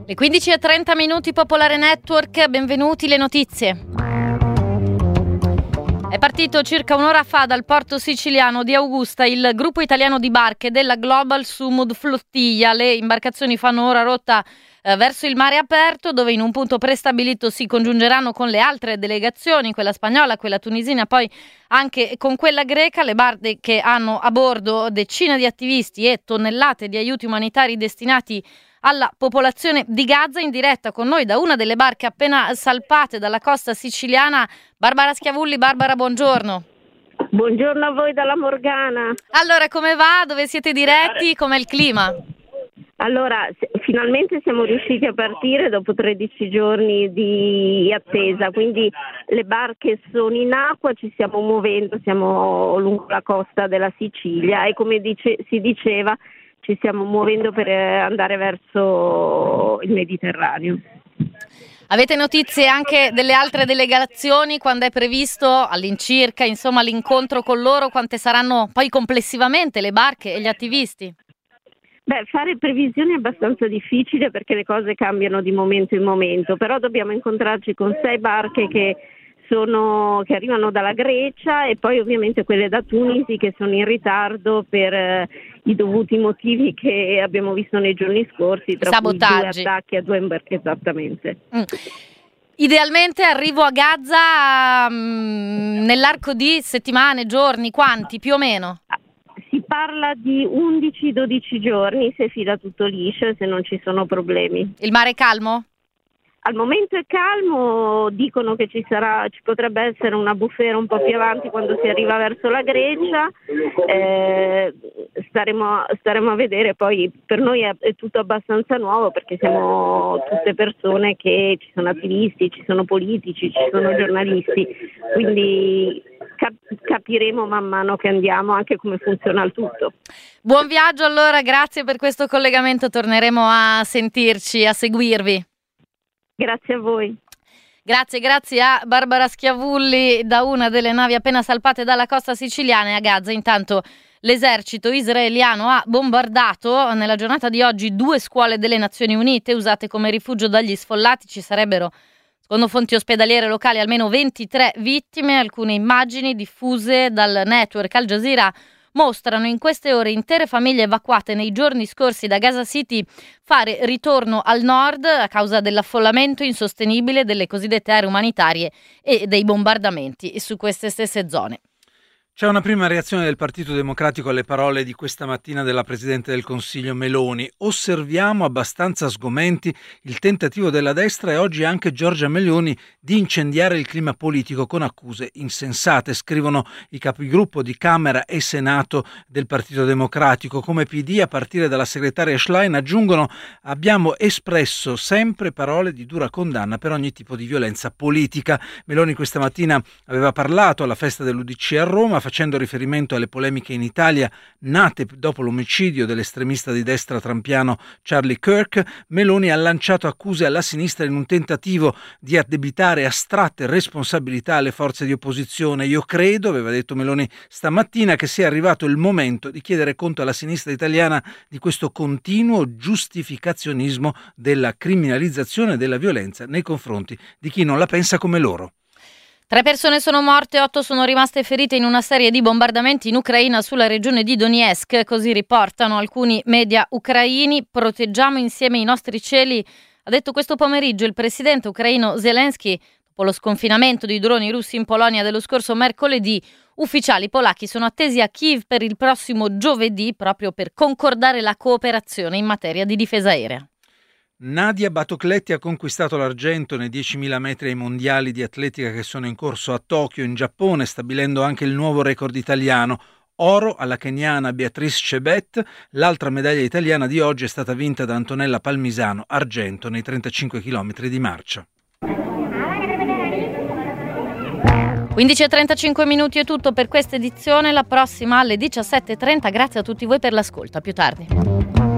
Le 15:30 Popolare Network, benvenuti, le notizie. È partito circa un'ora fa dal porto siciliano di Augusta il gruppo italiano di barche della Global Sumud Flottiglia. Le imbarcazioni fanno ora rotta verso il mare aperto, dove in un punto prestabilito si congiungeranno con le altre delegazioni, quella spagnola, quella tunisina, poi anche con quella greca. Le barche hanno a bordo decine di attivisti e tonnellate di aiuti umanitari destinati alla popolazione di Gaza. In diretta con noi da una delle barche appena salpate dalla costa siciliana, Barbara Schiavulli. Barbara, buongiorno. Buongiorno a voi dalla Morgana. Allora, come va? Dove siete diretti? Com'è il clima? Allora, finalmente siamo riusciti a partire dopo 13 giorni di attesa, quindi le barche sono in acqua, ci stiamo muovendo, siamo lungo la costa della Sicilia e come si diceva ci stiamo muovendo per andare verso il Mediterraneo. Avete notizie anche delle altre delegazioni? Quando è previsto all'incirca, insomma, l'incontro con loro? Quante saranno poi complessivamente le barche e gli attivisti? Fare previsioni è abbastanza difficile perché le cose cambiano di momento in momento, però dobbiamo incontrarci con 6 barche che arrivano dalla Grecia e poi ovviamente quelle da Tunisi che sono in ritardo per i dovuti motivi che abbiamo visto nei giorni scorsi, tra cui 2 attacchi a 2 barche, esattamente. Idealmente arrivo a Gaza nell'arco di settimane, giorni, quanti più o meno? Si parla di 11-12 giorni se fila tutto liscio e se non ci sono problemi. Il mare è calmo? Al momento è calmo, dicono che ci potrebbe essere una bufera un po' più avanti quando si arriva verso la Grecia, staremo a vedere. Poi per noi è tutto abbastanza nuovo perché siamo tutte persone che ci sono attivisti, ci sono politici, ci sono giornalisti, quindi capiremo man mano che andiamo anche come funziona il tutto. Buon viaggio allora, grazie per questo collegamento, torneremo a sentirci, a seguirvi. Grazie a voi. Grazie a Barbara Schiavulli da una delle navi appena salpate dalla costa siciliana. E a Gaza intanto l'esercito israeliano ha bombardato nella giornata di oggi 2 scuole delle Nazioni Unite usate come rifugio dagli sfollati. Ci sarebbero, secondo fonti ospedaliere locali, almeno 23 vittime. Alcune immagini diffuse dal network Al Jazeera mostrano in queste ore intere famiglie evacuate nei giorni scorsi da Gaza City fare ritorno al nord a causa dell'affollamento insostenibile delle cosiddette aree umanitarie e dei bombardamenti su queste stesse zone. C'è una prima reazione del Partito Democratico alle parole di questa mattina della Presidente del Consiglio Meloni. Osserviamo abbastanza sgomenti il tentativo della destra e oggi anche Giorgia Meloni di incendiare il clima politico con accuse insensate, scrivono i capigruppo di Camera e Senato del Partito Democratico. Come PD, a partire dalla segretaria Schlein, aggiungono: abbiamo espresso sempre parole di dura condanna per ogni tipo di violenza politica. Meloni questa mattina aveva parlato alla festa dell'UDC a Roma, facendo riferimento alle polemiche in Italia nate dopo l'omicidio dell'estremista di destra trampiano Charlie Kirk. Meloni ha lanciato accuse alla sinistra in un tentativo di addebitare astratte responsabilità alle forze di opposizione. Io credo, aveva detto Meloni stamattina, che sia arrivato il momento di chiedere conto alla sinistra italiana di questo continuo giustificazionismo della criminalizzazione della violenza nei confronti di chi non la pensa come loro. 3 persone sono morte, 8 sono rimaste ferite in una serie di bombardamenti in Ucraina sulla regione di Donetsk, così riportano alcuni media ucraini. Proteggiamo insieme i nostri cieli, ha detto questo pomeriggio il presidente ucraino Zelensky. Dopo lo sconfinamento di droni russi in Polonia dello scorso mercoledì, ufficiali polacchi sono attesi a Kiev per il prossimo giovedì proprio per concordare la cooperazione in materia di difesa aerea. Nadia Batocletti ha conquistato l'argento nei 10.000 metri ai mondiali di atletica che sono in corso a Tokyo, in Giappone, stabilendo anche il nuovo record italiano. Oro alla keniana Beatrice Chebet. L'altra medaglia italiana di oggi è stata vinta da Antonella Palmisano, argento nei 35 km di marcia. 15:35 è tutto per questa edizione, la prossima alle 17:30. Grazie a tutti voi per l'ascolto, a più tardi.